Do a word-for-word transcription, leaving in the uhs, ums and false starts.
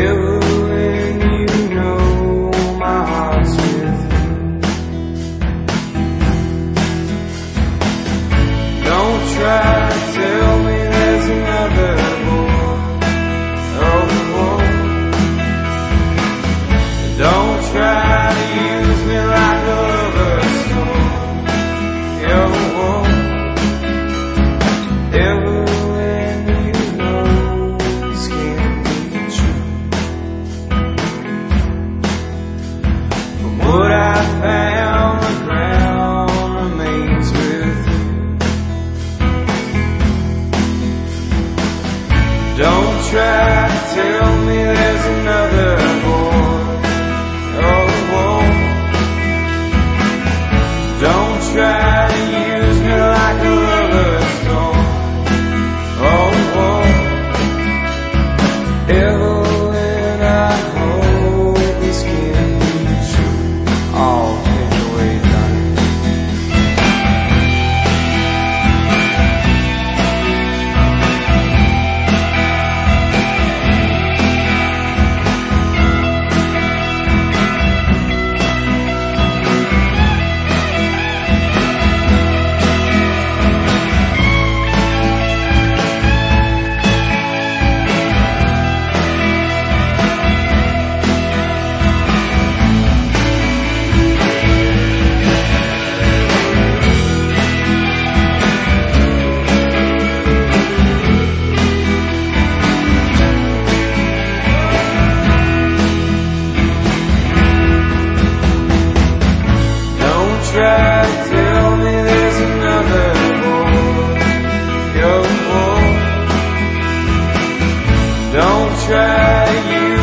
Evelyn, you know my heart's with you. Don't try to tell me there's another boy. Oh, boy. Don't try to use me like a lover's toy. Oh, boy. Evelyn, you know this can't be true. From what I found, the ground remains with you. Don't try to tell me there's another boy. Oh, boy. Don't try to use me like a lover's toy. Oh, boy. Evelyn, I hope this can be true. Oh, take it away, darling. Try to tell me there's another boy. Yo, boy. Don't try to use